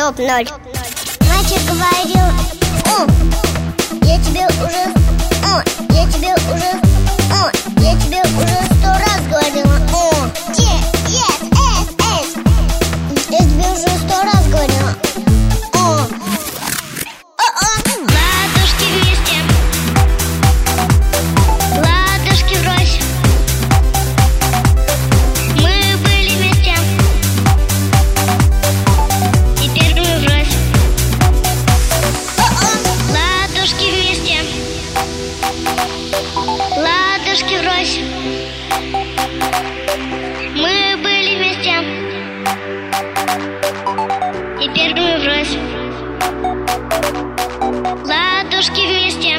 топ-0. Мальчик говорил: о, я тебе уже, о, я тебе уже, о, я тебе уже 100 раз говорила, о, я тебе уже 100 раз говорила, о. Ладушки вместе, ладушки врозь. Мы были вместе, теперь мы врозь. Ладушки вместе, ладушки врозь. Мы были вместе, теперь мы врозь. Ладушки вместе,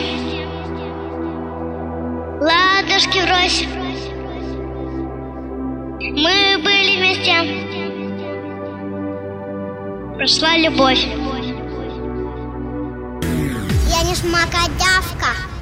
ладушки врозь. Мы были вместе, прошла любовь. Я не шмакодявка.